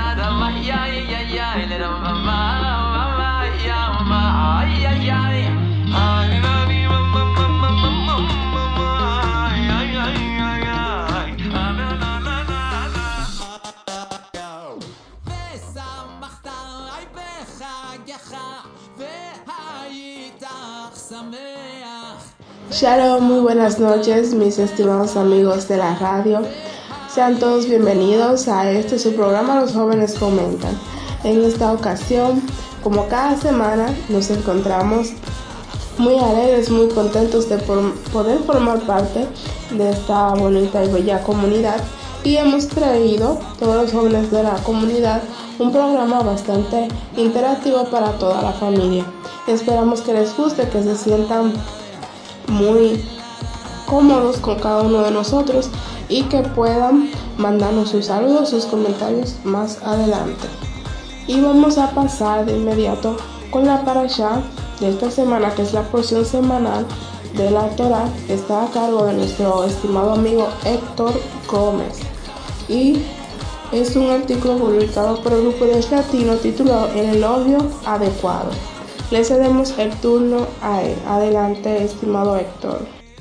Shalom, muy buenas noches, mis estimados amigos de la radio. Sean todos bienvenidos a su programa Los Jóvenes Comentan. En esta ocasión, como cada semana, nos encontramos muy alegres, muy contentos de poder formar parte de esta bonita y bella comunidad, y hemos traído, todos los jóvenes de la comunidad, un programa bastante interactivo para toda la familia. Esperamos que les guste, que se sientan muy cómodos con cada uno de nosotros y que puedan mandarnos sus saludos, sus comentarios más adelante. Y vamos a pasar de inmediato con la parashá de esta semana, que es la porción semanal de la Torá. Está a cargo de nuestro estimado amigo Héctor Gómez y es un artículo publicado por el grupo de Latino titulado El elogio adecuado. Le cedemos el turno a él. Adelante, estimado Héctor.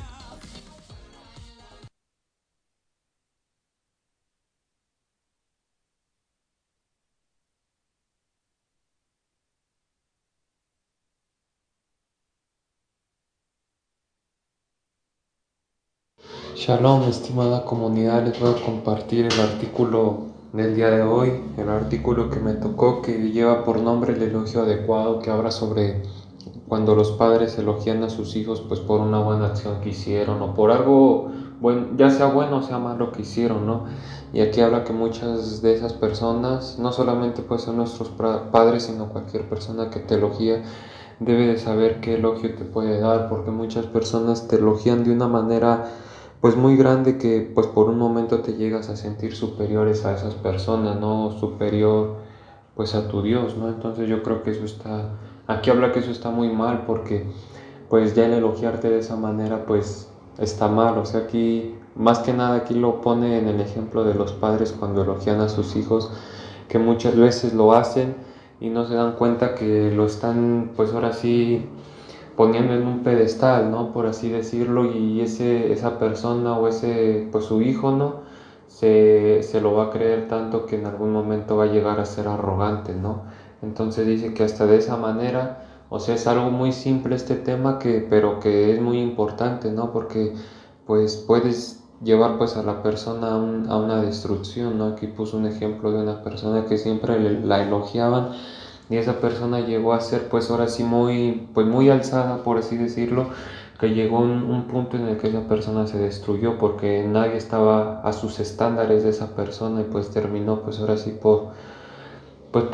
Shalom, estimada comunidad, les voy a compartir el artículo del día de hoy, el artículo que me tocó, que lleva por nombre El elogio adecuado, que habla sobre cuando los padres elogian a sus hijos pues por una buena acción que hicieron o por algo bueno, ya sea bueno o sea malo que hicieron, ¿no? Y aquí habla que muchas de esas personas, no solamente pues son nuestros padres, sino cualquier persona que te elogia, debe de saber qué elogio te puede dar, porque muchas personas te elogian de una manera pues muy grande que pues por un momento te llegas a sentir superiores a esas personas, ¿no? Superior pues a tu Dios, ¿no? Entonces yo creo que eso está, aquí habla que eso está muy mal, porque pues ya el elogiarte de esa manera pues está mal. O sea, aquí más que nada aquí lo pone en el ejemplo de los padres cuando elogian a sus hijos, que muchas veces lo hacen y no se dan cuenta que lo están pues ahora sí poniendo en un pedestal, ¿no? Por así decirlo, y esa persona o ese, pues su hijo, ¿no? Se lo va a creer tanto que en algún momento va a llegar a ser arrogante, ¿no? Entonces dice que hasta de esa manera, o sea, es algo muy simple este tema, pero que es muy importante, ¿no? Porque pues puedes llevar pues a la persona a una destrucción, ¿no? Aquí puso un ejemplo de una persona que siempre la elogiaban, y esa persona llegó a ser pues ahora sí pues muy alzada, por así decirlo, que llegó un punto en el que esa persona se destruyó porque nadie estaba a sus estándares de esa persona, y pues terminó pues ahora sí pues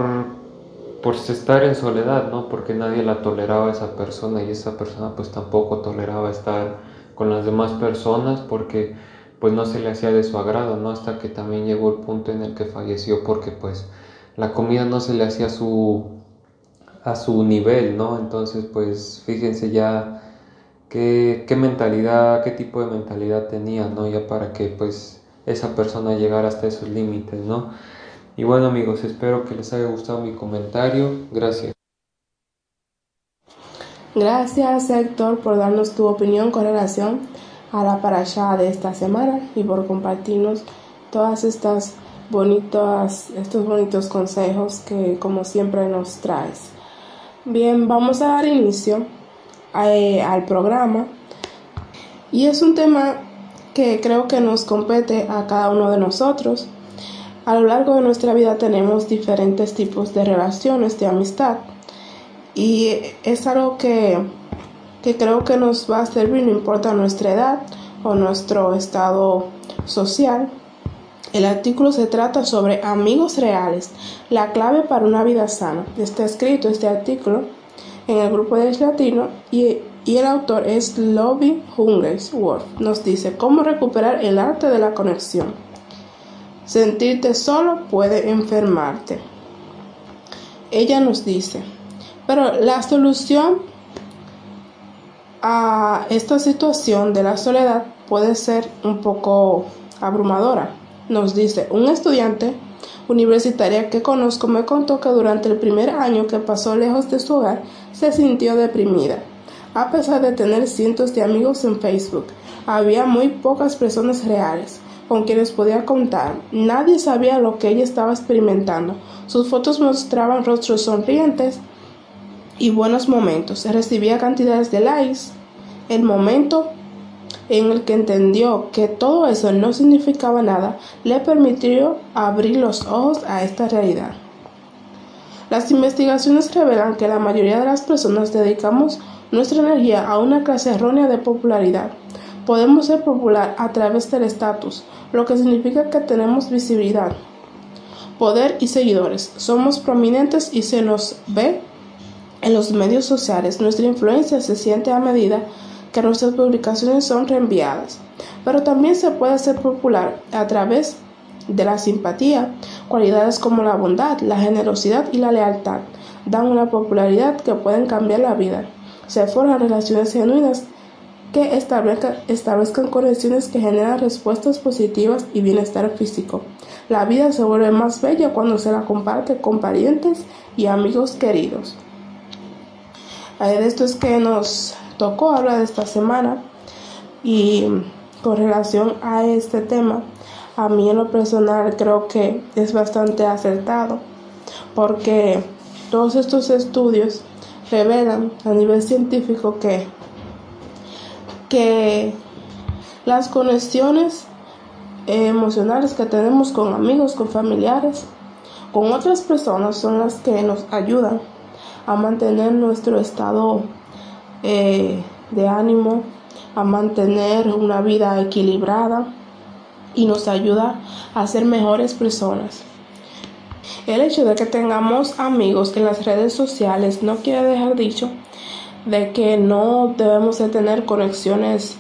por estar en soledad, ¿no? Porque nadie la toleraba a esa persona, y esa persona pues tampoco toleraba estar con las demás personas porque pues no se le hacía de su agrado, ¿no? Hasta que también llegó el punto en el que falleció porque pues la comida no se le hacía a su nivel, ¿no? Entonces pues fíjense ya qué mentalidad, qué tipo de mentalidad tenía, ¿no? Ya para que pues esa persona llegara hasta esos límites, ¿no? Y bueno, amigos, espero que les haya gustado mi comentario. Gracias. Gracias, Héctor, por darnos tu opinión con relación a la parashá de esta semana y por compartirnos todas estos bonitos consejos que como siempre nos traes. Bien, vamos a dar inicio al programa, y es un tema que creo que nos compete a cada uno de nosotros. A lo largo de nuestra vida tenemos diferentes tipos de relaciones de amistad, y es algo que creo que nos va a servir, no importa nuestra edad o nuestro estado social. El artículo se trata sobre amigos reales, la clave para una vida sana. Está escrito este artículo en el grupo de Latino, y el autor es Lovie Hungersworth. Nos dice cómo recuperar el arte de la conexión. Sentirte solo puede enfermarte. Ella nos dice, pero la solución a esta situación de la soledad puede ser un poco abrumadora. Nos dice, un estudiante universitaria que conozco me contó que durante el primer año que pasó lejos de su hogar se sintió deprimida. A pesar de tener cientos de amigos en Facebook, había muy pocas personas reales con quienes podía contar. Nadie sabía lo que ella estaba experimentando. Sus fotos mostraban rostros sonrientes y buenos momentos. Recibía cantidades de likes. El momento en el que entendió que todo eso no significaba nada, le permitió abrir los ojos a esta realidad. Las investigaciones revelan que la mayoría de las personas dedicamos nuestra energía a una clase errónea de popularidad. Podemos ser popular a través del estatus, lo que significa que tenemos visibilidad, poder y seguidores. Somos prominentes y se nos ve en los medios sociales. Nuestra influencia se siente a medida que nuestras publicaciones son reenviadas. Pero también se puede ser popular a través de la simpatía. Cualidades como la bondad, la generosidad y la lealtad dan una popularidad que pueden cambiar la vida. Se forjan relaciones genuinas que establezcan conexiones que generan respuestas positivas y bienestar físico. La vida se vuelve más bella cuando se la comparte con parientes y amigos queridos. De esto es que nos tocó hablar de esta semana, y con relación a este tema, a mí en lo personal creo que es bastante acertado, porque todos estos estudios revelan a nivel científico que las conexiones emocionales que tenemos con amigos, con familiares, con otras personas son las que nos ayudan a mantener nuestro estado de ánimo, a mantener una vida equilibrada y nos ayuda a ser mejores personas. El hecho de que tengamos amigos en las redes sociales no quiere dejar dicho de que no debemos de tener conexiones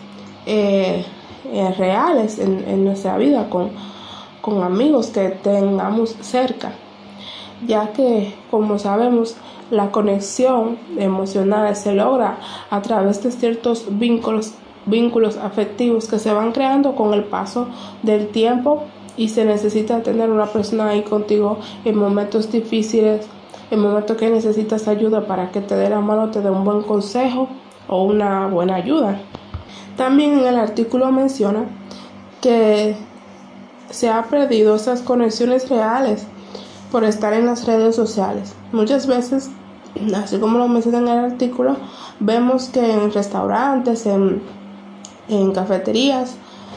reales en nuestra vida con amigos que tengamos cerca, ya que, como sabemos, la conexión emocional se logra a través de ciertos vínculos afectivos que se van creando con el paso del tiempo, y se necesita tener una persona ahí contigo en momentos difíciles, en momentos que necesitas ayuda, para que te dé la mano, te dé un buen consejo o una buena ayuda. También en el artículo menciona que se ha perdido esas conexiones reales por estar en las redes sociales. Muchas veces, así como lo menciona en el artículo, vemos que en restaurantes, en cafeterías,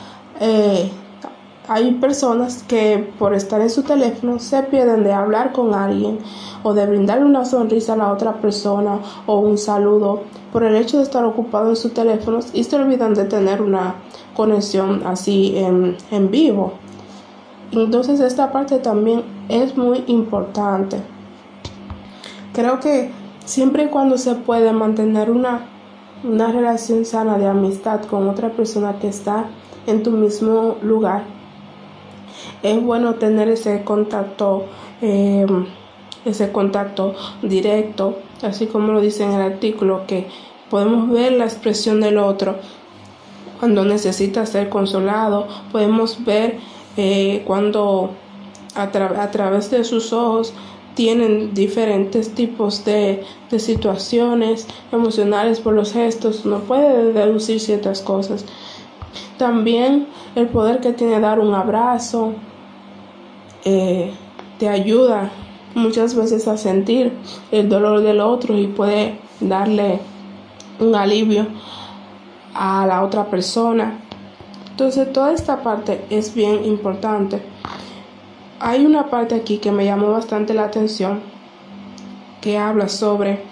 hay personas que por estar en su teléfono se pierden de hablar con alguien o de brindarle una sonrisa a la otra persona o un saludo, por el hecho de estar ocupado en sus teléfonos, y se olvidan de tener una conexión así en vivo. Entonces esta parte también es muy importante. Creo que siempre y cuando se puede mantener una relación sana de amistad con otra persona que está en tu mismo lugar, es bueno tener ese contacto directo, así como lo dice en el artículo, que podemos ver la expresión del otro cuando necesita ser consolado, podemos ver cuando a través de sus ojos tienen diferentes tipos de situaciones emocionales. Por los gestos uno puede deducir ciertas cosas. También el poder que tiene dar un abrazo te ayuda muchas veces a sentir el dolor del otro y puede darle un alivio a la otra persona. Entonces toda esta parte es bien importante. Hay una parte aquí que me llamó bastante la atención, que habla sobre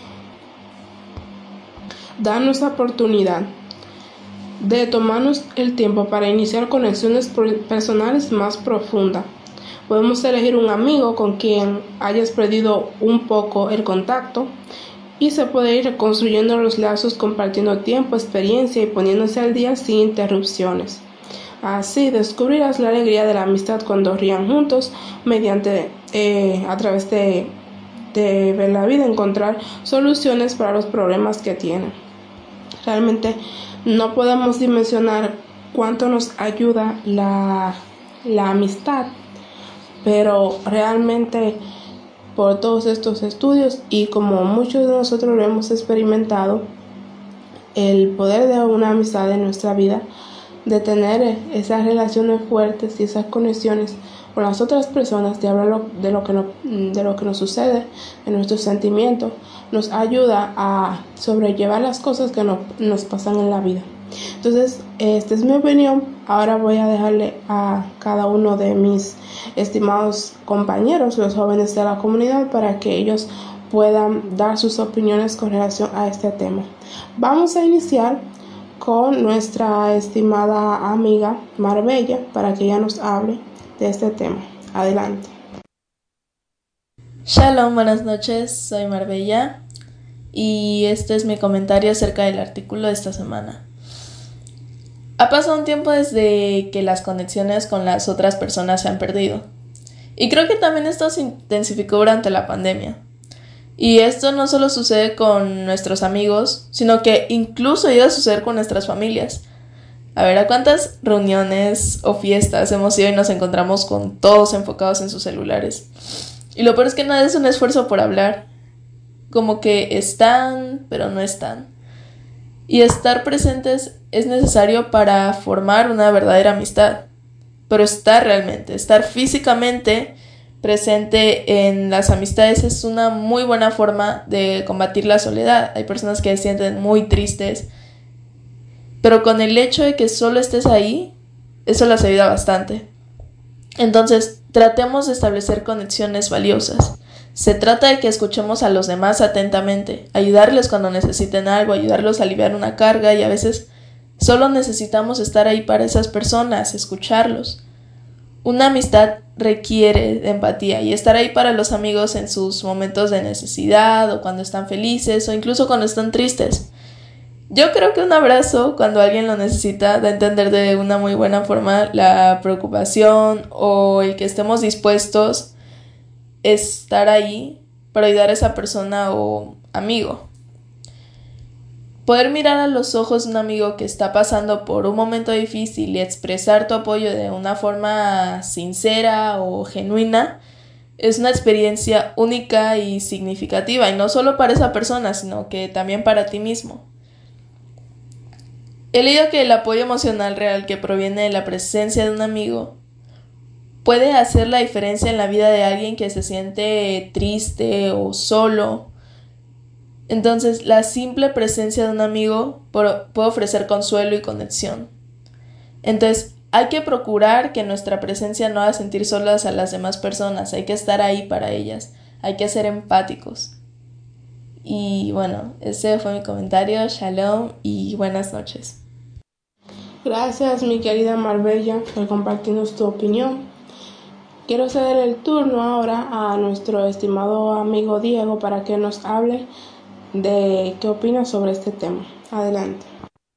darnos la oportunidad de tomarnos el tiempo para iniciar conexiones personales más profundas. Podemos elegir un amigo con quien hayas perdido un poco el contacto, y se puede ir reconstruyendo los lazos compartiendo tiempo, experiencia y poniéndose al día sin interrupciones. Así descubrirás la alegría de la amistad cuando rían juntos mediante a través de ver la vida, encontrar soluciones para los problemas que tienen. Realmente no podemos dimensionar cuánto nos ayuda la amistad, pero realmente por todos estos estudios y como muchos de nosotros lo hemos experimentado, el poder de una amistad en nuestra vida, de tener esas relaciones fuertes y esas conexiones con las otras personas, de hablar de lo que nos sucede, de nuestros sentimientos, nos ayuda a sobrellevar las cosas que nos pasan en la vida. Entonces, esta es mi opinión. Ahora voy a dejarle a cada uno de mis estimados compañeros, los jóvenes de la comunidad, para que ellos puedan dar sus opiniones con relación a este tema. Vamos a iniciar con nuestra estimada amiga Marbella para que ella nos hable de este tema. Adelante. Shalom, buenas noches, soy Marbella y este es mi comentario acerca del artículo de esta semana. Ha pasado un tiempo desde que las conexiones con las otras personas se han perdido. Y creo que también esto se intensificó durante la pandemia. Y esto no solo sucede con nuestros amigos, sino que incluso llega a suceder con nuestras familias. A ver, ¿a cuántas reuniones o fiestas hemos ido y nos encontramos con todos enfocados en sus celulares? Y lo peor es que nada es un esfuerzo por hablar. Como que están, pero no están. Y estar presentes es necesario para formar una verdadera amistad. Pero estar físicamente presente en las amistades es una muy buena forma de combatir la soledad. Hay personas que se sienten muy tristes, pero con el hecho de que solo estés ahí, eso les ayuda bastante. Entonces, tratemos de establecer conexiones valiosas. Se trata de que escuchemos a los demás atentamente, ayudarles cuando necesiten algo, ayudarlos a aliviar una carga, y a veces solo necesitamos estar ahí para esas personas, escucharlos. Una amistad requiere de empatía y estar ahí para los amigos en sus momentos de necesidad o cuando están felices o incluso cuando están tristes. Yo creo que un abrazo cuando alguien lo necesita da a entender de una muy buena forma la preocupación o el que estemos dispuestos a estar ahí para ayudar a esa persona o amigo. Poder mirar a los ojos de un amigo que está pasando por un momento difícil y expresar tu apoyo de una forma sincera o genuina es una experiencia única y significativa, y no solo para esa persona, sino que también para ti mismo. He leído que el apoyo emocional real que proviene de la presencia de un amigo puede hacer la diferencia en la vida de alguien que se siente triste o solo. Entonces, la simple presencia de un amigo puede ofrecer consuelo y conexión. Entonces, hay que procurar que nuestra presencia no haga sentir solas a las demás personas. Hay que estar ahí para ellas. Hay que ser empáticos. Y bueno, ese fue mi comentario. Shalom y buenas noches. Gracias, mi querida Marbella, por compartirnos tu opinión. Quiero ceder el turno ahora a nuestro estimado amigo Diego para que nos hable de qué opina sobre este tema. Adelante.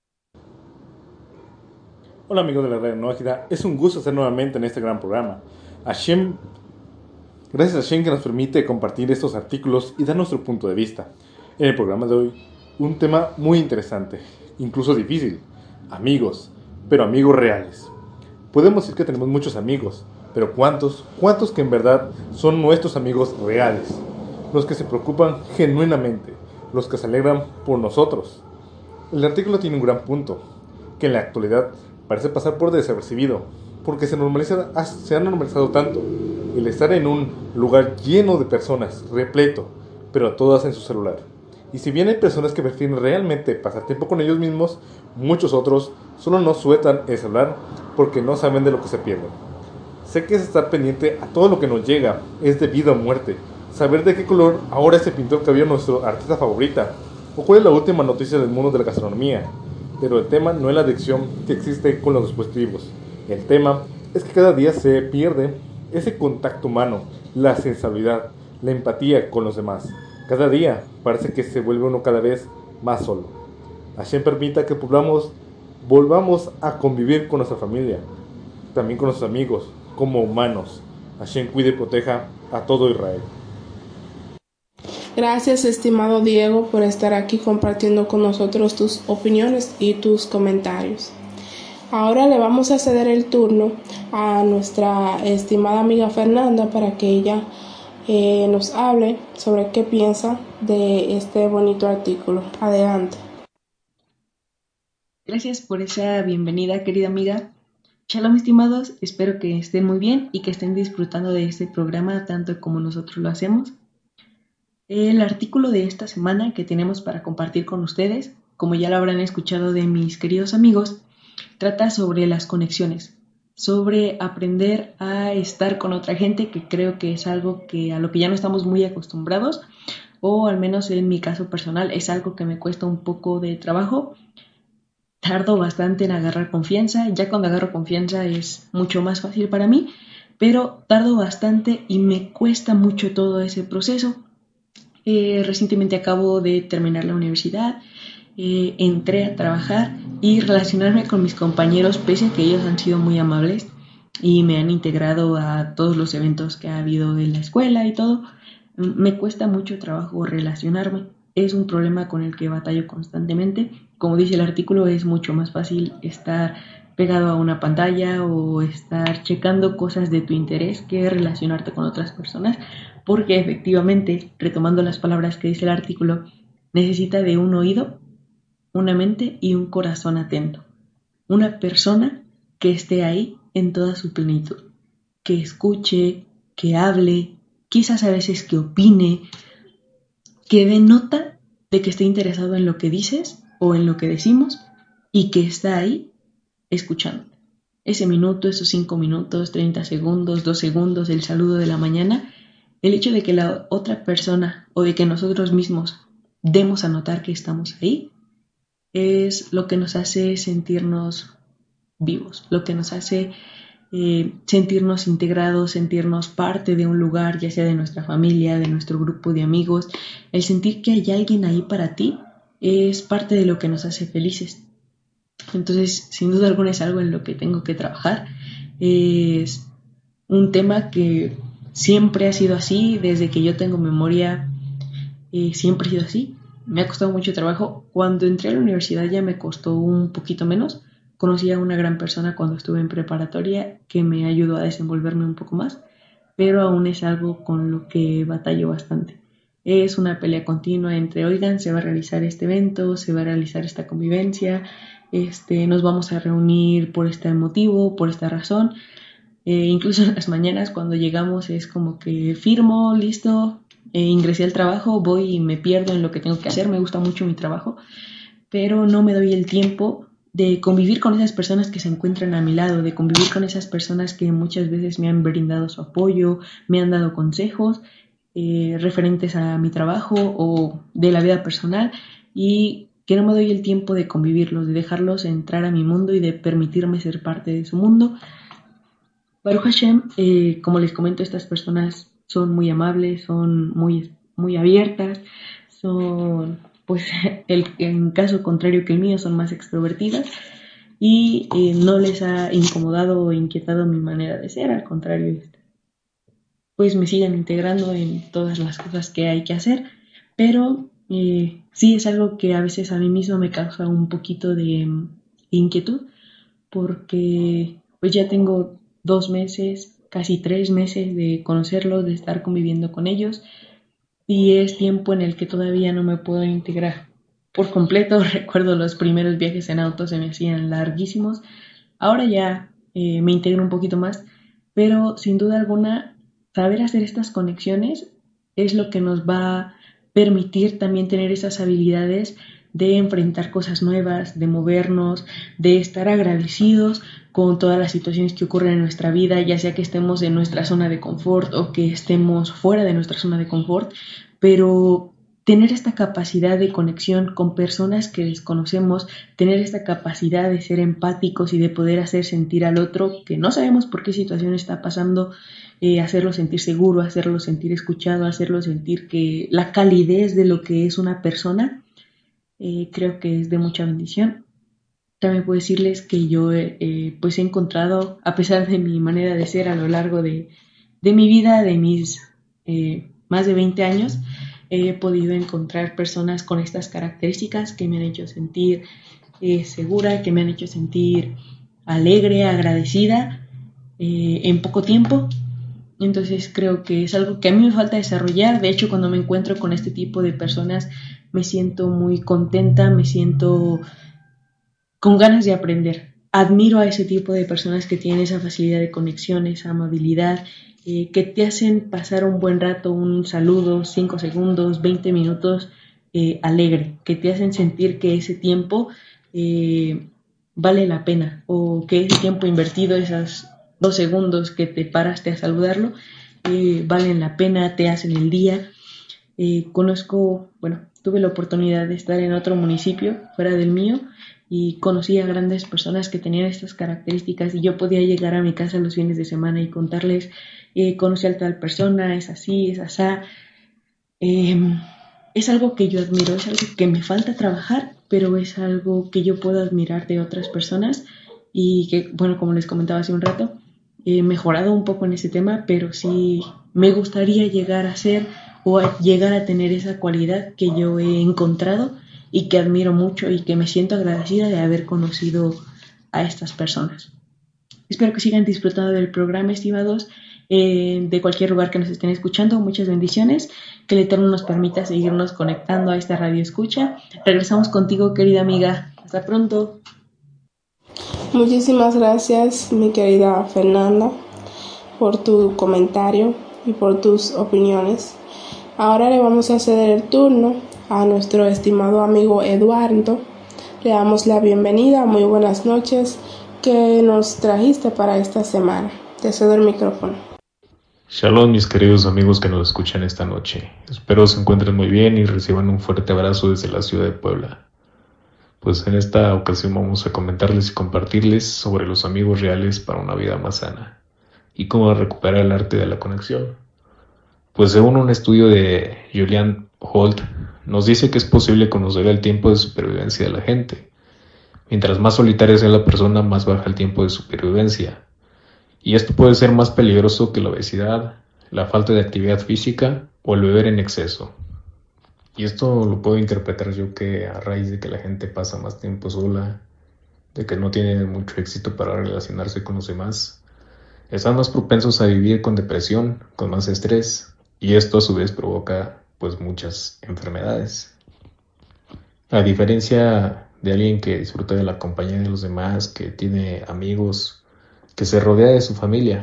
Hola amigos de la red Nógida, es un gusto estar nuevamente en este gran programa. Gracias a Hashem que nos permite compartir estos artículos y dar nuestro punto de vista. En el programa de hoy, un tema muy interesante, incluso difícil: amigos, pero amigos reales. Podemos decir que tenemos muchos amigos, pero ¿cuántos que en verdad son nuestros amigos reales? Los que se preocupan genuinamente, los que se alegran por nosotros. El artículo tiene un gran punto, que en la actualidad parece pasar por desapercibido, porque se ha normalizado tanto el estar en un lugar lleno de personas, repleto, pero todas en su celular. Y si bien hay personas que prefieren realmente pasar tiempo con ellos mismos, muchos otros solo no sueltan el celular porque no saben de lo que se pierden. Sé que es estar pendiente a todo lo que nos llega, es de vida o muerte, saber de qué color ahora es el pintor que vio nuestro artista favorita, o cuál es la última noticia del mundo de la gastronomía. Pero el tema no es la adicción que existe con los dispositivos. El tema es que cada día se pierde ese contacto humano, la sensibilidad, la empatía con los demás. Cada día parece que se vuelve uno cada vez más solo. Hashem permita que volvamos a convivir con nuestra familia, también con nuestros amigos, como humanos. Hashem cuide y proteja a todo Israel. Gracias, estimado Diego, por estar aquí compartiendo con nosotros tus opiniones y tus comentarios. Ahora le vamos a ceder el turno a nuestra estimada amiga Fernanda para que ella nos hable sobre qué piensa de este bonito artículo. Adelante. Gracias por esa bienvenida, querida amiga. Shalom, estimados, espero que estén muy bien y que estén disfrutando de este programa tanto como nosotros lo hacemos. El artículo de esta semana que tenemos para compartir con ustedes, como ya lo habrán escuchado de mis queridos amigos, trata sobre las conexiones, sobre aprender a estar con otra gente, que creo que es algo a lo que ya no estamos muy acostumbrados, o al menos en mi caso personal es algo que me cuesta un poco de trabajo. Tardo bastante en agarrar confianza, ya cuando agarro confianza es mucho más fácil para mí, pero tardo bastante y me cuesta mucho todo ese proceso. Recientemente acabo de terminar la universidad, entré a trabajar y relacionarme con mis compañeros, pese a que ellos han sido muy amables y me han integrado a todos los eventos que ha habido en la escuela y todo, me cuesta mucho trabajo relacionarme. Es un problema con el que batallo constantemente. Como dice el artículo, es mucho más fácil estar pegado a una pantalla o estar checando cosas de tu interés que relacionarte con otras personas, porque efectivamente, retomando las palabras que dice el artículo, necesita de un oído, una mente y un corazón atento. Una persona que esté ahí en toda su plenitud, que escuche, que hable, quizás a veces que opine, que dé nota de que esté interesado en lo que dices o en lo que decimos y que está ahí escuchando. Ese minuto, esos 5 minutos, 30 segundos, 2 segundos, el saludo de la mañana, el hecho de que la otra persona o de que nosotros mismos demos a notar que estamos ahí, es lo que nos hace sentirnos vivos, lo que nos hace sentirnos integrados, sentirnos parte de un lugar, ya sea de nuestra familia, de nuestro grupo de amigos. El sentir que hay alguien ahí para ti es parte de lo que nos hace felices. Entonces, sin duda alguna es algo en lo que tengo que trabajar. Es un tema que siempre ha sido así, desde que yo tengo memoria, siempre ha sido así. Me ha costado mucho trabajo. Cuando entré a la universidad ya me costó un poquito menos. Conocí a una gran persona cuando estuve en preparatoria que me ayudó a desenvolverme un poco más, pero aún es algo con lo que batallo bastante. Es una pelea continua entre, oigan, se va a realizar este evento, se va a realizar esta convivencia, nos vamos a reunir por este motivo, por esta razón. Incluso en las mañanas cuando llegamos es como que firmo, listo, ingresé al trabajo, voy y me pierdo en lo que tengo que hacer. Me gusta mucho mi trabajo, pero no me doy el tiempo de convivir con esas personas que se encuentran a mi lado, de convivir con esas personas que muchas veces me han brindado su apoyo, me han dado consejos referentes a mi trabajo o de la vida personal, y que no me doy el tiempo de convivirlos, de dejarlos entrar a mi mundo y de permitirme ser parte de su mundo. Baruch Hashem, como les comento, estas personas son muy amables, son muy, muy abiertas, son, pues, en caso contrario que el mío, son más extrovertidas y no les ha incomodado o inquietado mi manera de ser, al contrario, pues me siguen integrando en todas las cosas que hay que hacer, pero sí es algo que a veces a mí mismo me causa un poquito de inquietud, porque pues ya tengo 2 meses, casi 3 meses de conocerlos, de estar conviviendo con ellos, y es tiempo en el que todavía no me puedo integrar por completo. Recuerdo los primeros viajes en auto se me hacían larguísimos. Ahora ya me integro un poquito más, pero sin duda alguna saber hacer estas conexiones es lo que nos va a permitir también tener esas habilidades de enfrentar cosas nuevas, de movernos, de estar agradecidos con todas las situaciones que ocurren en nuestra vida, ya sea que estemos en nuestra zona de confort o que estemos fuera de nuestra zona de confort, pero tener esta capacidad de conexión con personas que desconocemos, tener esta capacidad de ser empáticos y de poder hacer sentir al otro que no sabemos por qué situación está pasando, hacerlo sentir seguro, hacerlo sentir escuchado, hacerlo sentir que la calidez de lo que es una persona, creo que es de mucha bendición. También puedo decirles que yo pues he encontrado, a pesar de mi manera de ser a lo largo de mi vida, de mis más de 20 años, he podido encontrar personas con estas características que me han hecho sentir segura, que me han hecho sentir alegre, agradecida en poco tiempo. Entonces creo que es algo que a mí me falta desarrollar. De hecho, cuando me encuentro con este tipo de personas me siento muy contenta, me siento con ganas de aprender. Admiro a ese tipo de personas que tienen esa facilidad de conexión, esa amabilidad, que te hacen pasar un buen rato, un saludo, 5 segundos, 20 minutos alegre, que te hacen sentir que ese tiempo vale la pena, o que ese tiempo invertido, esos 2 segundos que te paraste a saludarlo, valen la pena, te hacen el día. Tuve la oportunidad de estar en otro municipio fuera del mío y conocí a grandes personas que tenían estas características y yo podía llegar a mi casa los fines de semana y contarles, conocí a tal persona, es así, es asá. Es algo que yo admiro, es algo que me falta trabajar, pero es algo que yo puedo admirar de otras personas y que, bueno, como les comentaba hace un rato, he mejorado un poco en ese tema, pero sí me gustaría llegar a ser o a llegar a tener esa cualidad que yo he encontrado y que admiro mucho y que me siento agradecida de haber conocido a estas personas. Espero que sigan disfrutando del programa, estimados, de cualquier lugar que nos estén escuchando. Muchas bendiciones. Que el Eterno nos permita seguirnos conectando a esta radio escucha. Regresamos contigo, querida amiga. Hasta pronto. Muchísimas gracias, mi querida Fernanda, por tu comentario y por tus opiniones. Ahora le vamos a ceder el turno a nuestro estimado amigo Eduardo. Le damos la bienvenida. Muy buenas noches. ¿Qué nos trajiste para esta semana? Te cedo el micrófono. Shalom, mis queridos amigos que nos escuchan esta noche. Espero se encuentren muy bien y reciban un fuerte abrazo desde la ciudad de Puebla. Pues en esta ocasión vamos a comentarles y compartirles sobre los amigos reales para una vida más sana y cómo recuperar el arte de la conexión. Pues según un estudio de Julian Holt, nos dice que es posible conocer el tiempo de supervivencia de la gente. Mientras más solitaria sea la persona, más baja el tiempo de supervivencia. Y esto puede ser más peligroso que la obesidad, la falta de actividad física o el beber en exceso. Y esto lo puedo interpretar yo que a raíz de que la gente pasa más tiempo sola, de que no tiene mucho éxito para relacionarse con los demás, están más propensos a vivir con depresión, con más estrés, y esto a su vez provoca pues muchas enfermedades. A diferencia de alguien que disfruta de la compañía de los demás, que tiene amigos, que se rodea de su familia.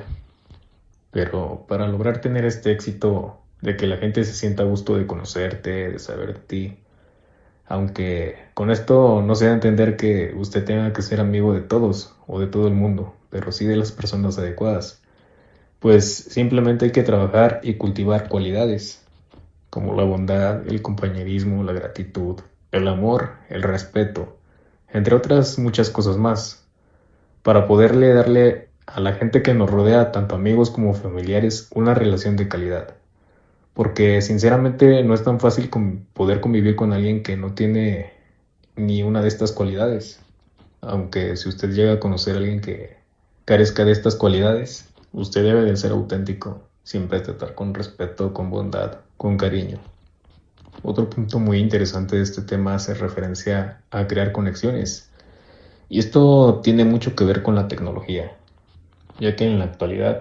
Pero para lograr tener este éxito de que la gente se sienta a gusto de conocerte, de saber de ti, aunque con esto no se da a entender que usted tenga que ser amigo de todos o de todo el mundo, pero sí de las personas adecuadas, pues simplemente hay que trabajar y cultivar cualidades como la bondad, el compañerismo, la gratitud, el amor, el respeto, entre otras muchas cosas más, para poderle darle a la gente que nos rodea, tanto amigos como familiares, una relación de calidad. Porque sinceramente no es tan fácil poder convivir con alguien que no tiene ni una de estas cualidades. Aunque si usted llega a conocer a alguien que carezca de estas cualidades, usted debe de ser auténtico, siempre tratar con respeto, con bondad, con cariño. Otro punto muy interesante de este tema hace referencia a crear conexiones. Y esto tiene mucho que ver con la tecnología, ya que en la actualidad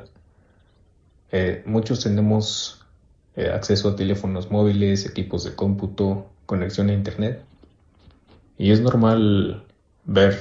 muchos tenemos acceso a teléfonos móviles, equipos de cómputo, conexión a internet. Y es normal ver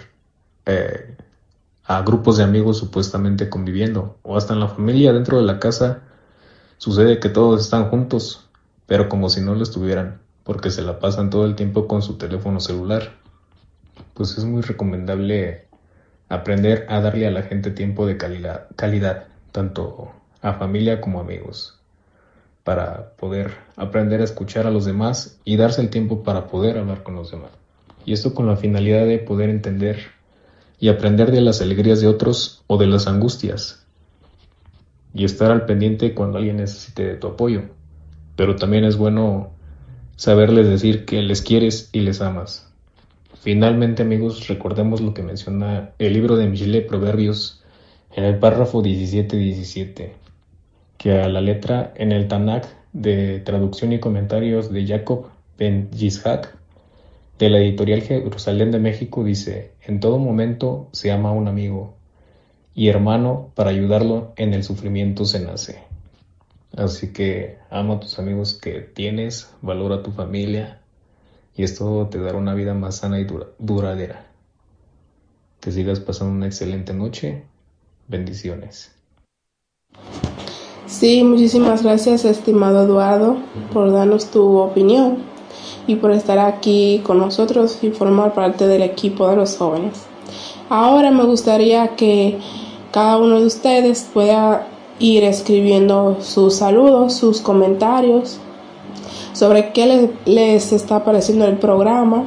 a grupos de amigos supuestamente conviviendo, o hasta en la familia dentro de la casa sucede que todos están juntos, pero como si no lo estuvieran, porque se la pasan todo el tiempo con su teléfono celular. Pues es muy recomendable aprender a darle a la gente tiempo de calidad, tanto a familia como amigos, para poder aprender a escuchar a los demás y darse el tiempo para poder hablar con los demás. Y esto con la finalidad de poder entender y aprender de las alegrías de otros o de las angustias, y estar al pendiente cuando alguien necesite de tu apoyo. Pero también es bueno saberles decir que les quieres y les amas. Finalmente, amigos, recordemos lo que menciona el libro de Michelet, Proverbios, en el párrafo 17:17, que a la letra en el Tanakh de traducción y comentarios de Jacob Ben Yishak, de la editorial Jerusalén de México dice: en todo momento se ama a un amigo, y hermano, para ayudarlo en el sufrimiento se nace. Así que ama a tus amigos que tienes, valora a tu familia, y esto te dará una vida más sana y duradera. Que sigas pasando una excelente noche. Bendiciones. Sí, muchísimas gracias, estimado Eduardo, por darnos tu opinión y por estar aquí con nosotros y formar parte del equipo de los jóvenes. Ahora me gustaría que cada uno de ustedes pueda ir escribiendo sus saludos, sus comentarios sobre qué les está pareciendo el programa.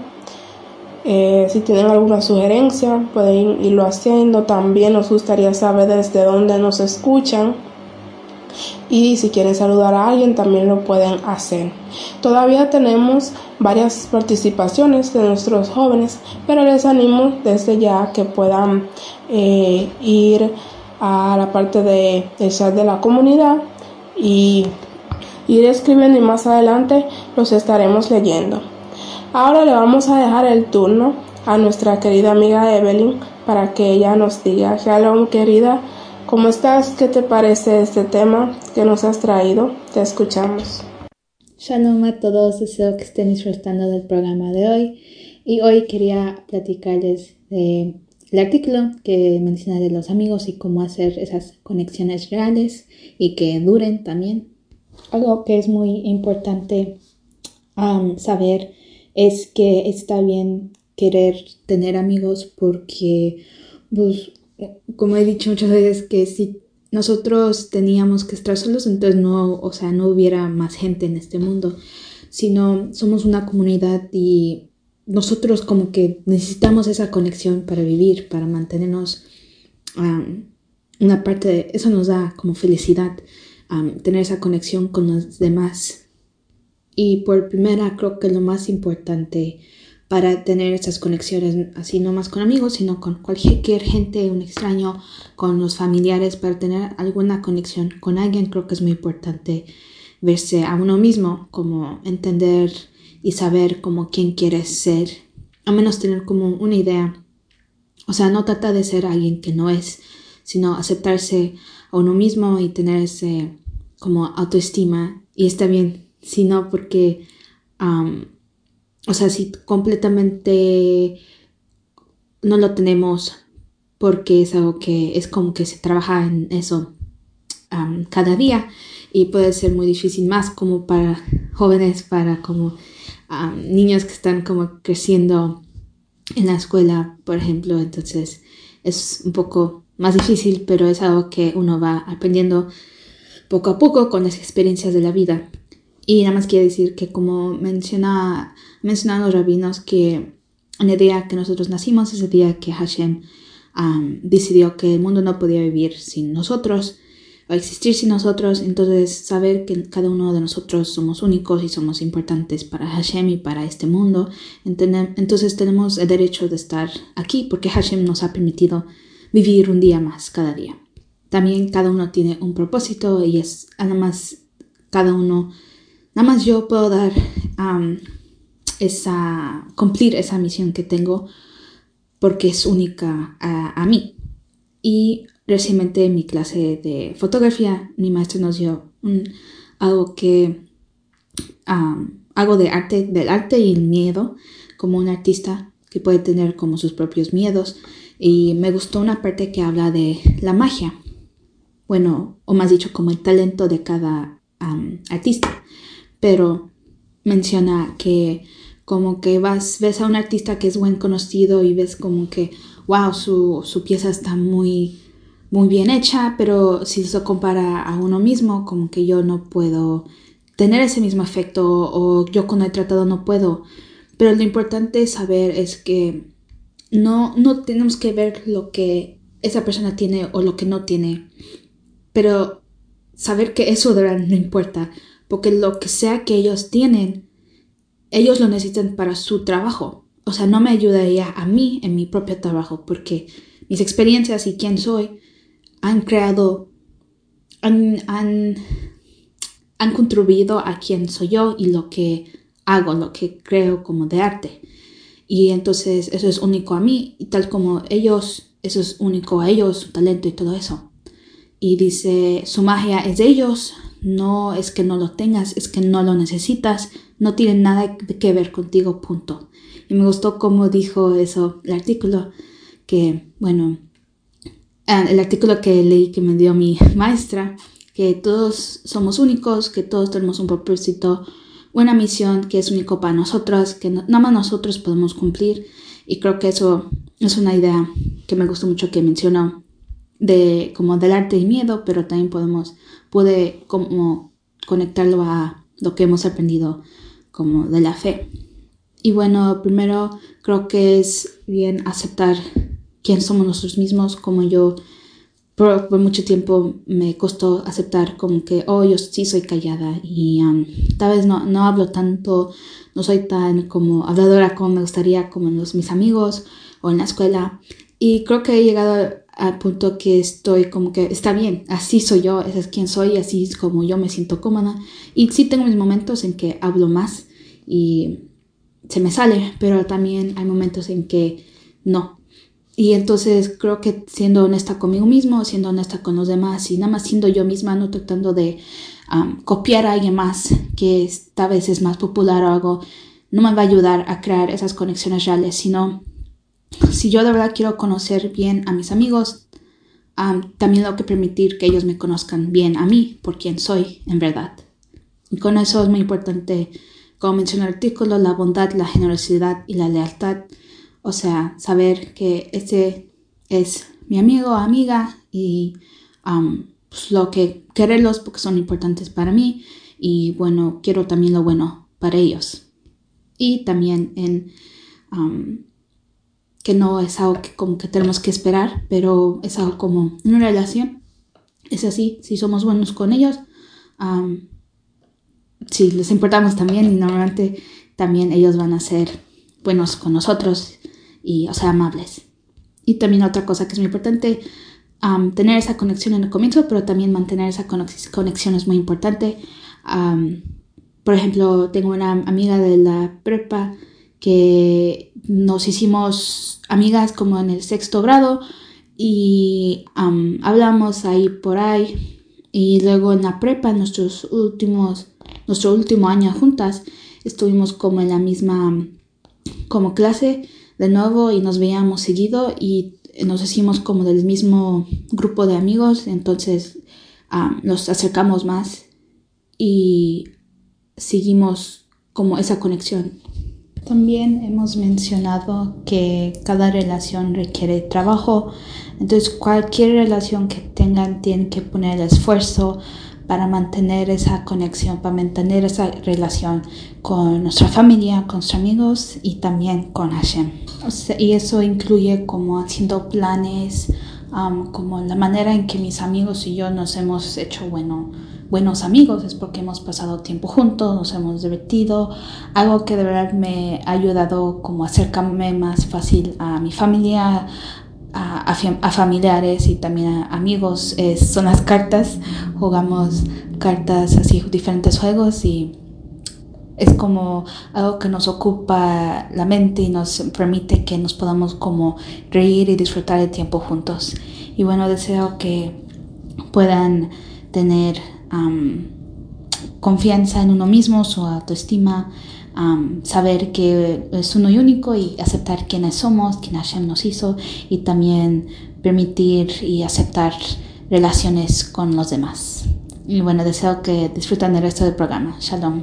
Si tienen alguna sugerencia, pueden irlo haciendo. También nos gustaría saber desde dónde nos escuchan. Y si quieren saludar a alguien, también lo pueden hacer. Todavía tenemos varias participaciones de nuestros jóvenes, pero les animo desde ya que puedan ir a la parte del chat de la comunidad y ir escribiendo, y más adelante los estaremos leyendo. Ahora le vamos a dejar el turno a nuestra querida amiga Evelyn para que ella nos diga: Shalom, querida, ¿cómo estás? ¿Qué te parece este tema que nos has traído? Te escuchamos. Shalom a todos, deseo que estén disfrutando del programa de hoy. Y hoy quería platicarles del artículo que menciona de los amigos y cómo hacer esas conexiones reales y que duren también. Algo que es muy importante saber es que está bien querer tener amigos porque, pues, como he dicho muchas veces, que si nosotros teníamos que estar solos, entonces no hubiera más gente en este mundo, sino somos una comunidad y nosotros como que necesitamos esa conexión para vivir, para mantenernos. Una parte de eso nos da como felicidad, tener esa conexión con los demás. Y por primera, creo que lo más importante para tener esas conexiones, así no más con amigos, sino con cualquier gente, un extraño, con los familiares, para tener alguna conexión con alguien, creo que es muy importante verse a uno mismo, como entender y saber como quién quieres ser, al menos tener como una idea. O sea, no trata de ser alguien que no es, sino aceptarse a uno mismo y tener ese como autoestima. Y está bien, si no, porque si completamente no lo tenemos, porque es algo que es como que se trabaja en eso cada día, y puede ser muy difícil, más como para jóvenes, para como niños que están como creciendo en la escuela, por ejemplo. Entonces es un poco más difícil, pero es algo que uno va aprendiendo poco a poco con las experiencias de la vida. Y nada más quiero decir que, como mencionan los rabinos, que en el día que nosotros nacimos es el día que Hashem decidió que el mundo no podía vivir sin nosotros o existir sin nosotros. Entonces, saber que cada uno de nosotros somos únicos y somos importantes para Hashem y para este mundo. Entonces tenemos el derecho de estar aquí porque Hashem nos ha permitido vivir un día más cada día. También cada uno tiene un propósito y es nada más yo puedo dar cumplir esa misión que tengo porque es única a mí. Y recientemente en mi clase de fotografía, mi maestro nos dio algo del arte y el miedo, como un artista que puede tener como sus propios miedos. Y me gustó una parte que habla de la magia, bueno, o más dicho, como el talento de cada artista. Pero menciona que como que ves a un artista que es buen conocido y ves como que, wow, su pieza está muy, muy bien hecha, pero si se compara a uno mismo, como que yo no puedo tener ese mismo efecto, o yo cuando he tratado no puedo. Pero lo importante saber es que no tenemos que ver lo que esa persona tiene o lo que no tiene, pero saber que eso de verdad no importa, porque lo que sea que ellos tienen, ellos lo necesitan para su trabajo. O sea, no me ayudaría a mí en mi propio trabajo, porque mis experiencias y quién soy han contribuido a quién soy yo y lo que hago, lo que creo como de arte. y entonces eso es único a mí, y tal como ellos, eso es único a ellos, su talento y todo eso. Y dice, su magia es de ellos, no es que no lo tengas, es que no lo necesitas, no tiene nada que ver contigo, punto. Y me gustó cómo dijo eso el artículo, que bueno, el artículo que leí que me dio mi maestra, que todos somos únicos, que todos tenemos un propósito, una misión que es único para nosotros, que nada más nosotros podemos cumplir. Y creo que eso es una idea que me gustó mucho que mencionó, de como del arte y miedo, pero también pude como conectarlo a lo que hemos aprendido como de la fe. Y bueno, primero creo que es bien aceptar quién somos nosotros mismos, como yo por mucho tiempo me costó aceptar como que, yo sí soy callada y tal vez no hablo tanto, no soy tan como habladora como me gustaría como mis amigos o en la escuela. Y creo que he llegado al punto que estoy como que está bien, así soy yo, ese es quien soy, así es como yo me siento cómoda. Y sí tengo mis momentos en que hablo más y se me sale, pero también hay momentos en que no. Y entonces creo que siendo honesta conmigo mismo, siendo honesta con los demás y nada más siendo yo misma, no tratando de copiar a alguien más que tal vez es más popular o algo, no me va a ayudar a crear esas conexiones reales, sino si yo de verdad quiero conocer bien a mis amigos, también tengo que permitir que ellos me conozcan bien a mí, por quien soy en verdad. Y con eso es muy importante, como menciona el artículo, la bondad, la generosidad y la lealtad. O sea, saber que ese es mi amigo o amiga y pues quererlos porque son importantes para mí y bueno, quiero también lo bueno para ellos. Y también que no es algo que como que tenemos que esperar, pero es algo como en una relación. Es así, si somos buenos con ellos, si les importamos también y normalmente también ellos van a ser buenos con nosotros y, o sea, amables. Y también otra cosa que es muy importante, tener esa conexión en el comienzo, pero también mantener esa conexión es muy importante. Por ejemplo, tengo una amiga de la prepa que nos hicimos amigas como en el 6º grado y hablamos ahí por ahí. Y luego en la prepa, nuestro último año juntas, estuvimos como en la misma como clase de nuevo y nos veíamos seguido y nos hicimos como del mismo grupo de amigos, entonces nos acercamos más y seguimos como esa conexión. También hemos mencionado que cada relación requiere trabajo, entonces cualquier relación que tengan tienen que poner el esfuerzo para mantener esa conexión, para mantener esa relación con nuestra familia, con nuestros amigos y también con Hashem. Y eso incluye como haciendo planes, como la manera en que mis amigos y yo nos hemos hecho buenos amigos, es porque hemos pasado tiempo juntos, nos hemos divertido, algo que de verdad me ha ayudado como a acercarme más fácil a mi familia, a familiares y también a amigos, son las cartas. Jugamos cartas así, diferentes juegos, y es como algo que nos ocupa la mente y nos permite que nos podamos como reír y disfrutar el tiempo juntos. Y bueno, deseo que puedan tener confianza en uno mismo, su autoestima, saber que es uno y único y aceptar quiénes somos, quién Hashem nos hizo, y también permitir y aceptar relaciones con los demás. Y bueno, deseo que disfruten el resto del programa. Shalom.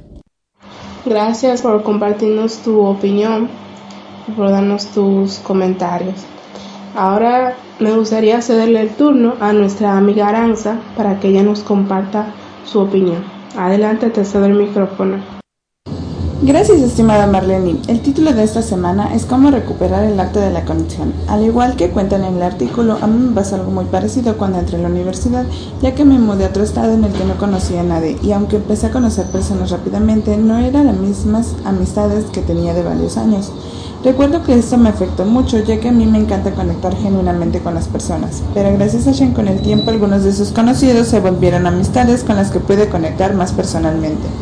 Gracias por compartirnos tu opinión y por darnos tus comentarios. Ahora me gustaría cederle el turno a nuestra amiga Aranza para que ella nos comparta su opinión. Adelante, te cedo el micrófono. Gracias, estimada Marlene. El título de esta semana es Cómo recuperar el arte de la conexión. Al igual que cuentan en el artículo, a mí me pasó algo muy parecido cuando entré a la universidad, ya que me mudé a otro estado en el que no conocía a nadie, y aunque empecé a conocer personas rápidamente, no eran las mismas amistades que tenía de varios años. Recuerdo que esto me afectó mucho, ya que a mí me encanta conectar genuinamente con las personas, pero gracias a Shen, con el tiempo algunos de sus conocidos se volvieron amistades con las que pude conectar más personalmente.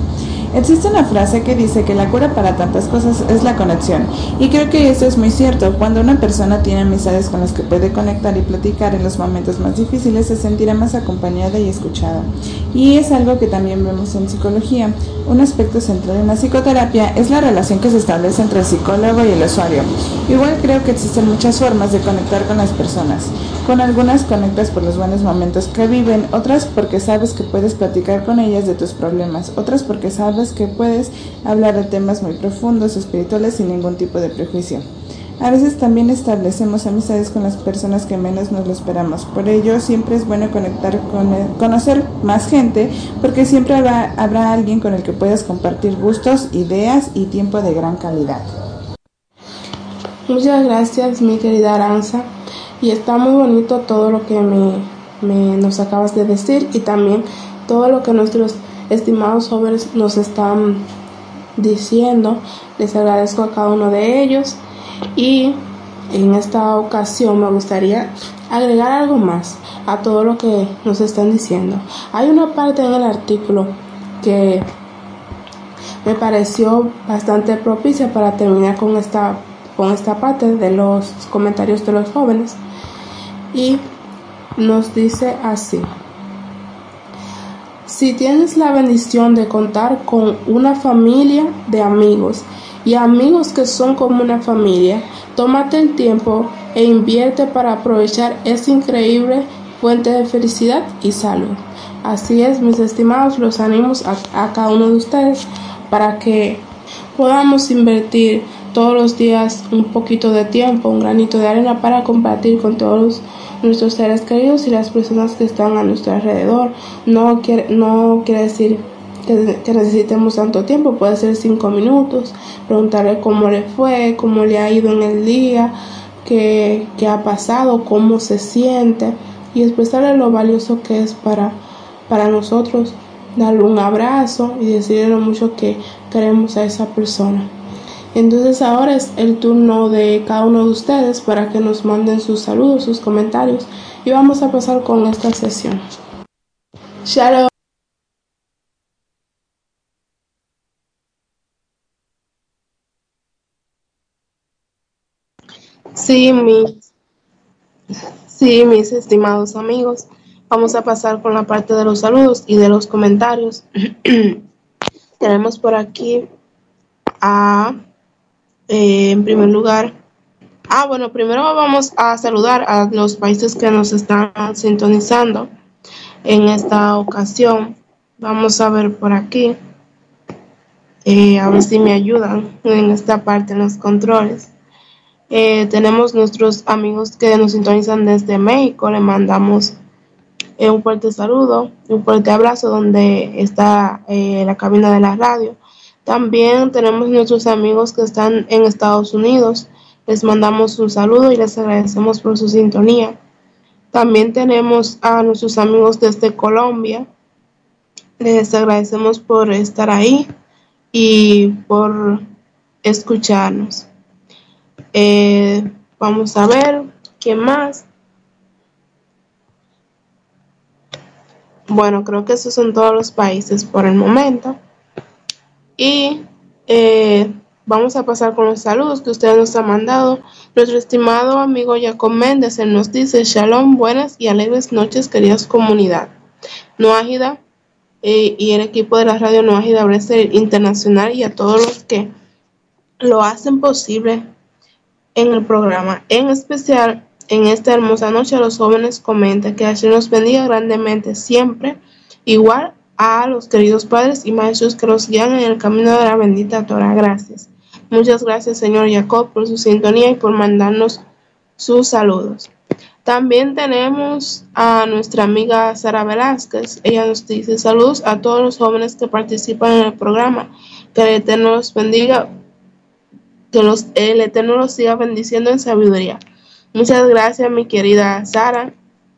Existe una frase que dice que la cura para tantas cosas es la conexión, y creo que eso es muy cierto. Cuando una persona tiene amistades con las que puede conectar y platicar en los momentos más difíciles, se sentirá más acompañada y escuchada. Y es algo que también vemos en psicología. Un aspecto central en la psicoterapia es la relación que se establece entre el psicólogo y el usuario. Igual creo que existen muchas formas de conectar con las personas. Con algunas conectas por los buenos momentos que viven, otras porque sabes que puedes platicar con ellas de tus problemas, otras porque sabes que puedes hablar de temas muy profundos, espirituales, sin ningún tipo de prejuicio. A veces también establecemos amistades con las personas que menos nos lo esperamos. Por ello, siempre es bueno conocer más gente, porque siempre habrá alguien con el que puedas compartir gustos, ideas y tiempo de gran calidad. Muchas gracias, mi querida Aranza. Y está muy bonito todo lo que nos acabas de decir, y también todo lo que nuestros estimados jóvenes nos están diciendo. Les agradezco a cada uno de ellos, y en esta ocasión me gustaría agregar algo más a todo lo que nos están diciendo. Hay una parte en el artículo que me pareció bastante propicia para terminar con esta parte de los comentarios de los jóvenes, y nos dice así: si tienes la bendición de contar con una familia de amigos y amigos que son como una familia, tómate el tiempo e invierte para aprovechar esa increíble fuente de felicidad y salud. Así es, mis estimados, los animos a cada uno de ustedes para que podamos invertir todos los días un poquito de tiempo, un granito de arena, para compartir con todos nuestros seres queridos y las personas que están a nuestro alrededor. No quiere decir que necesitemos tanto tiempo, puede ser 5 minutos, preguntarle cómo le fue, cómo le ha ido en el día, qué ha pasado, cómo se siente, y expresarle lo valioso que es para nosotros, darle un abrazo y decirle lo mucho que queremos a esa persona. Entonces ahora es el turno de cada uno de ustedes para que nos manden sus saludos, sus comentarios, y vamos a pasar con esta sesión. Shalom. Sí, mis estimados amigos, vamos a pasar con la parte de los saludos y de los comentarios. Tenemos por aquí en primer lugar, primero vamos a saludar a los países que nos están sintonizando en esta ocasión. Vamos a ver por aquí, a ver si me ayudan en esta parte, en los controles. Tenemos nuestros amigos que nos sintonizan desde México. Le mandamos un fuerte saludo, un fuerte abrazo donde está la cabina de la radio. También tenemos nuestros amigos que están en Estados Unidos. Les mandamos un saludo y les agradecemos por su sintonía. También tenemos a nuestros amigos desde Colombia. Les agradecemos por estar ahí y por escucharnos. Vamos a ver qué más. Bueno, creo que esos son todos los países por el momento. Y vamos a pasar con los saludos que ustedes nos han mandado. Nuestro estimado amigo Jacob Méndez, él nos dice: Shalom, buenas y alegres noches, queridas comunidad Noágida y el equipo de la radio Noágida Breser Internacional, y a todos los que lo hacen posible en el programa. En especial, en esta hermosa noche, a los jóvenes comenta que Hashem nos bendiga grandemente siempre, igual a los queridos padres y maestros que los guían en el camino de la bendita Torah. Gracias. Muchas gracias, señor Jacob, por su sintonía y por mandarnos sus saludos. También tenemos a nuestra amiga Sara Velázquez. Ella nos dice: saludos a todos los jóvenes que participan en el programa. Que el Eterno los bendiga, que el Eterno los siga bendiciendo en sabiduría. Muchas gracias, mi querida Sara.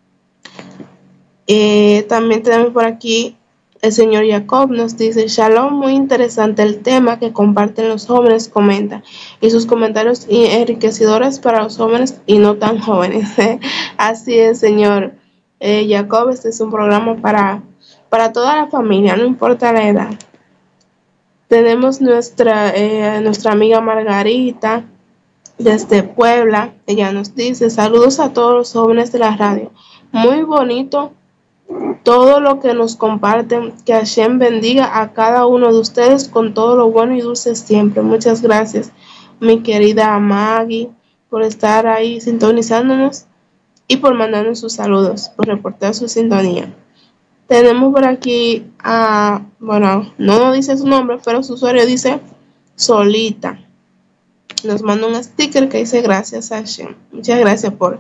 También tenemos por aquí el señor Jacob, nos dice: Shalom, muy interesante el tema que comparten los jóvenes, comenta, y sus comentarios enriquecedores para los jóvenes y no tan jóvenes. Así es, señor Jacob, este es un programa para toda la familia, no importa la edad. Tenemos nuestra amiga Margarita desde Puebla. Ella nos dice: saludos a todos los jóvenes de la radio. Muy bonito todo lo que nos comparten. Que Hashem bendiga a cada uno de ustedes con todo lo bueno y dulce siempre. Muchas gracias, mi querida Maggie, por estar ahí sintonizándonos y por mandarnos sus saludos, por reportar su sintonía. Tenemos por aquí no nos dice su nombre, pero su usuario dice Solita. Nos manda un sticker que dice: gracias, Hashem. Muchas gracias por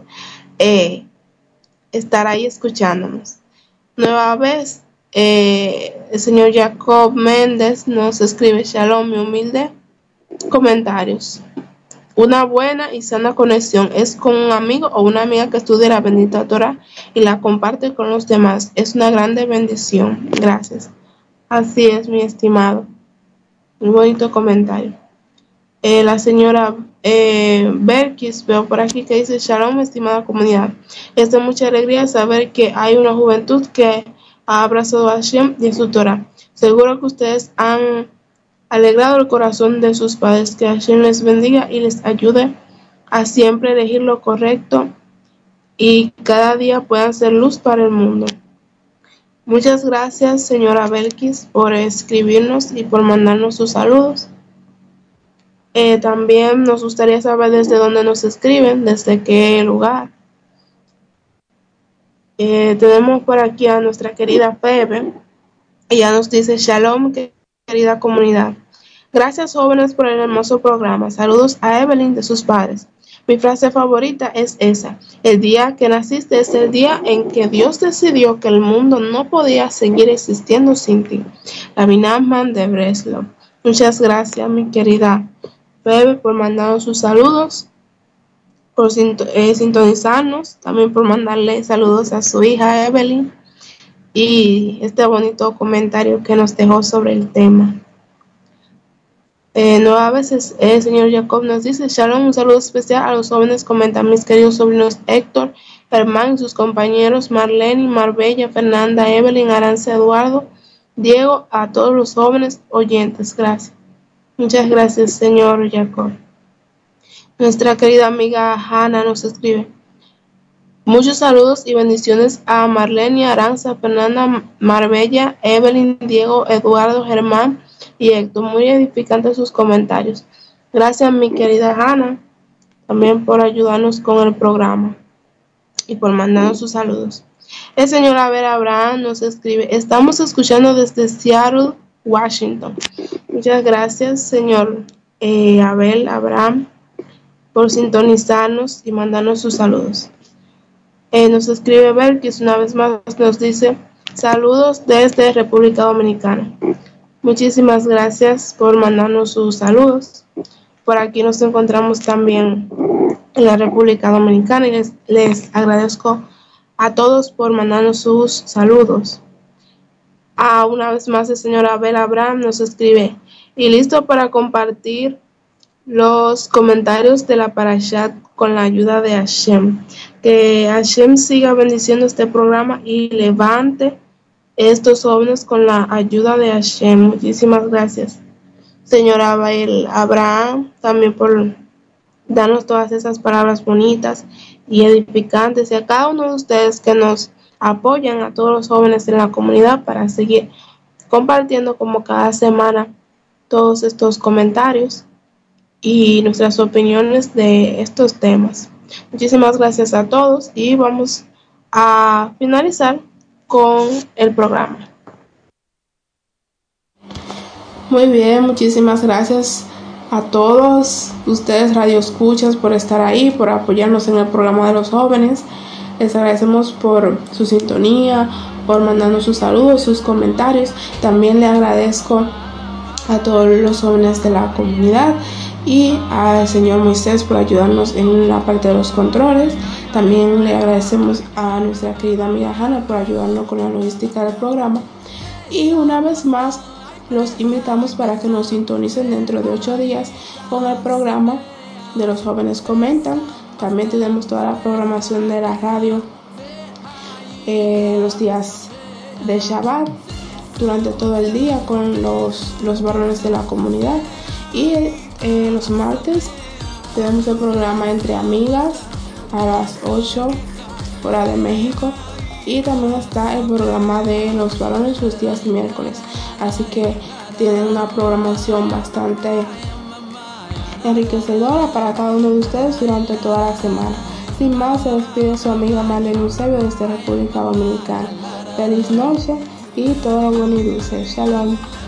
estar ahí escuchándonos. Nueva vez, el señor Jacob Méndez nos escribe: Shalom, mi humilde comentarios. Una buena y sana conexión es con un amigo o una amiga que estudia la bendita Torah y la comparte con los demás. Es una grande bendición. Gracias. Así es, mi estimado. Un bonito comentario. La señora Berkis, veo por aquí que dice: Shalom, estimada comunidad. Es de mucha alegría saber que hay una juventud que ha abrazado a Hashem y a su Torah. Seguro que ustedes han alegrado el corazón de sus padres. Que Hashem les bendiga y les ayude a siempre elegir lo correcto y cada día puedan ser luz para el mundo. Muchas gracias, señora Belkis, por escribirnos y por mandarnos sus saludos. También nos gustaría saber desde dónde nos escriben, desde qué lugar. Tenemos por aquí a nuestra querida Febe. Ella nos dice: Shalom, querida comunidad. Gracias, jóvenes, por el hermoso programa. Saludos a Evelyn de sus padres. Mi frase favorita es esa: el día que naciste es el día en que Dios decidió que el mundo no podía seguir existiendo sin ti. La Binahman de Breslau. Muchas gracias, mi querida Bebe, por mandarnos sus saludos, por sintonizarnos, también por mandarle saludos a su hija Evelyn y este bonito comentario que nos dejó sobre el tema. A veces el señor Jacob nos dice: Shalom, un saludo especial a los jóvenes. Comentan mis queridos sobrinos Héctor, Germán y sus compañeros Marlene, Marbella, Fernanda, Evelyn, Aranza, Eduardo, Diego, a todos los jóvenes oyentes. Gracias. Muchas gracias, señor Jacob. Nuestra querida amiga Hanna nos escribe: muchos saludos y bendiciones a Marlene, Aranza, Fernanda, Marbella, Evelyn, Diego, Eduardo, Germán y Héctor. Muy edificantes sus comentarios. Gracias, mi querida Hanna, también por ayudarnos con el programa y por mandarnos sus saludos. El señor Abel Abraham nos escribe: estamos escuchando desde Seattle, Washington. Muchas gracias, señor Abel Abraham, por sintonizarnos y mandarnos sus saludos. Nos escribe Belkis una vez más, nos dice: saludos desde República Dominicana. Muchísimas gracias por mandarnos sus saludos. Por aquí nos encontramos también en la República Dominicana y les agradezco a todos por mandarnos sus saludos. Una vez más el señor Abel Abraham nos escribe: y listo para compartir los comentarios de la Parashat con la ayuda de Hashem. Que Hashem siga bendiciendo este programa y levante estos jóvenes con la ayuda de Hashem. Muchísimas gracias, señor Abel Abraham, también por darnos todas esas palabras bonitas y edificantes, y a cada uno de ustedes que nos apoyan, a todos los jóvenes en la comunidad, para seguir compartiendo como cada semana todos estos comentarios y nuestras opiniones de estos temas. Muchísimas gracias a todos y vamos a finalizar con el programa. Muy bien, muchísimas gracias a todos ustedes radioescuchas por estar ahí, por apoyarnos en el programa de los jóvenes. Les agradecemos por su sintonía, por mandarnos sus saludos, sus comentarios. También le agradezco a todos los jóvenes de la comunidad y al señor Moisés por ayudarnos en la parte de los controles. También le agradecemos a nuestra querida amiga Hanna por ayudarnos con la logística del programa. Y una vez más los invitamos para que nos sintonicen dentro de 8 días con el programa de los jóvenes comentan. También tenemos toda la programación de la radio los días de Shabbat. durante todo el día con los varones de la comunidad. Y los martes tenemos el programa Entre Amigas a las 8 hora de México, y también está el programa de los varones los días miércoles, así que tienen una programación bastante enriquecedora para cada uno de ustedes durante toda la semana. Sin más, se despide su amiga Marlene Eusebio desde República Dominicana. Feliz noche y todo lo bueno y dulce. Shalom.